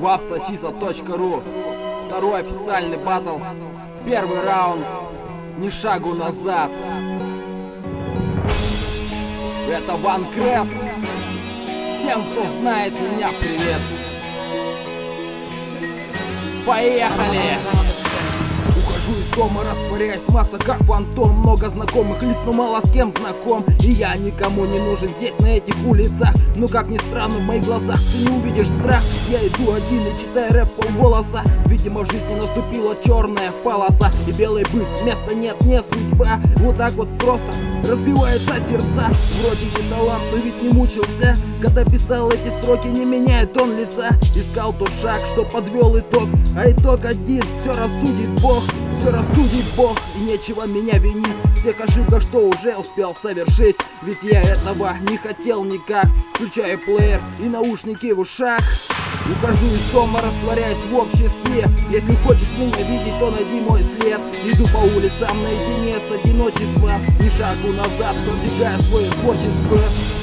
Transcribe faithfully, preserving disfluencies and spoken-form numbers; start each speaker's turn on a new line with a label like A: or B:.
A: вапсосиса точка ру. Второй официальный баттл. Первый раунд. Ни шагу назад. Это Ван Кресс. Всем, кто знает меня, привет. Поехали! Ухожу из дома, растворяясь, масса как фантом. Много знакомых лиц, но мало с кем знаком. И я никому не нужен здесь, на этих улицах. Но как ни странно, в моих глазах ты не увидишь страх. Я иду один и читаю рэп полголоса. Видимо, в жизни наступила черная полоса. И белый быт, места нет, не судьба. Вот так вот просто разбиваются сердца. Вроде не талант, но ведь не мучился. Когда писал эти строки, не меняет он лица. Искал тот шаг, что подвел итог. А итог один, все рассудит Бог. Все рассудит Бог, и нечего меня винить в тех ошибках, что уже успел совершить. Ведь я этого не хотел никак. Включаю плеер и наушники в ушах. Ухожу из дома, растворяясь в обществе. Если хочешь меня видеть, то найди мой след. Иду по улицам наедине с одиночеством. Ни шагу назад, продвигая свое творчество.